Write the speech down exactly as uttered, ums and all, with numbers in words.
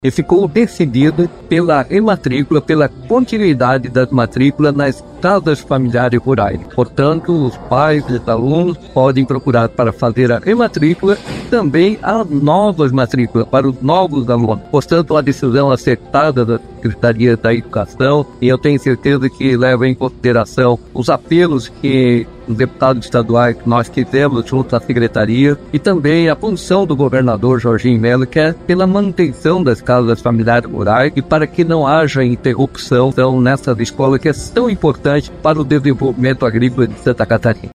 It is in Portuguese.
e ficou decidido pela rematrícula, pela continuidade das matrículas nas casas familiares rurais. Portanto, os pais e os alunos podem procurar para fazer a rematrícula e também as novas matrículas para os novos alunos. Portanto, a decisão acertada da Secretaria da Educação, e eu tenho certeza que leva em consideração os apelos que os deputados estaduais nós fizemos junto à Secretaria e também a função do governador Jorginho Melo, que é pela manutenção das casas familiares rurais e para que não haja interrupção nessas escolas que é tão importante para o desenvolvimento agrícola de Santa Catarina.